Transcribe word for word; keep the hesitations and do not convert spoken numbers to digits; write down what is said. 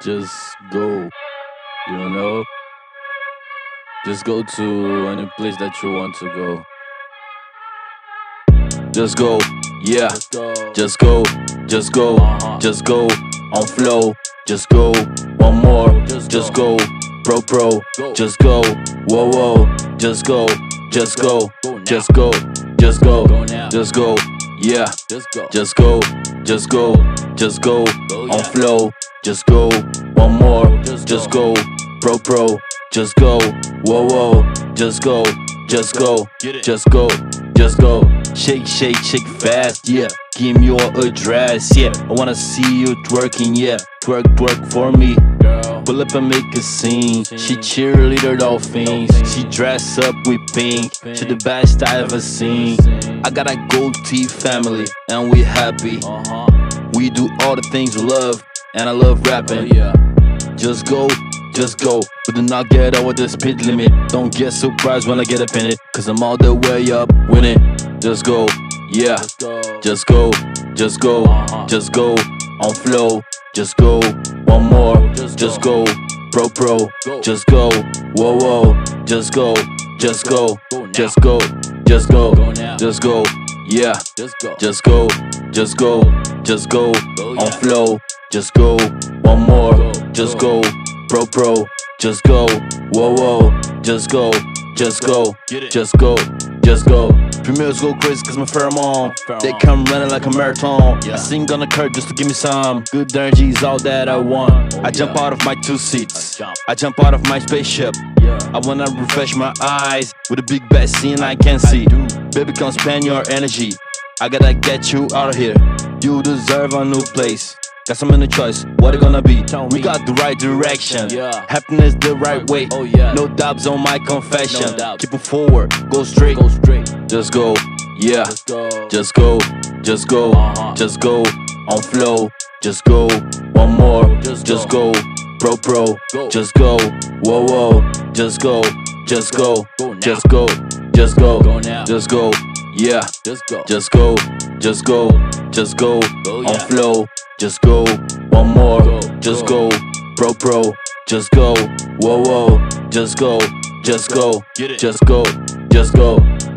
Just go, you know? Just go to any place that you want to go. Just go, yeah. Just go, just go, just go on flow. Just go, one more. Just go, pro pro. Just go, whoa whoa. Just go, just go, just go, just go, just go, yeah. Just go, just go, just go on flow. Just go, one more. Just go, pro pro. Just go, whoa whoa. Just go, just go, just go, just go. Shake, shake, shake fast, yeah. Give me your address, yeah. I wanna see you twerking, yeah. Twerk, twerk for me. Pull up and make a scene. She cheerleader dolphins. She dress up with pink. She the best I ever seen. I got a gold teeth family, and we happy. We do all the things we love, and I love rapping. Just go, just go, but do not get over the speed limit. Don't get surprised when I get up in it, cause I'm all the way up winning. Just go, yeah. Just go, just go, just go on flow. Just go, one more. Just go, pro pro. Just go, whoa whoa. Just go, just go, just go, just go, just go, yeah. Just go, just go, just go on flow. Just go, one more. Just go, pro pro. Just go, whoa whoa. Just go, just go, just go, just go. Females go crazy cause my pheromone. They come running like a marathon. I sing on the curb just to give me some good energy is all that I want. I jump out of my two seats. I jump out of my spaceship. I wanna refresh my eyes with a big bad scene I can see. Baby, come spend your energy. I gotta get you out of here. You deserve a new place. Got so many choice, what it gonna be? We got the right direction, happiness the right way. No doubts on my confession. Keep it forward, go straight. Just go, yeah. Just go, just go, just go on flow. Just go, one more. Just go, pro pro. Just go, whoa whoa. Just go, just go, just go, just go, just go, yeah. Just go, just go, just go on flow. Just go, one more. Just go, pro pro. Just go, whoa whoa. Just go, just go, just go, just go.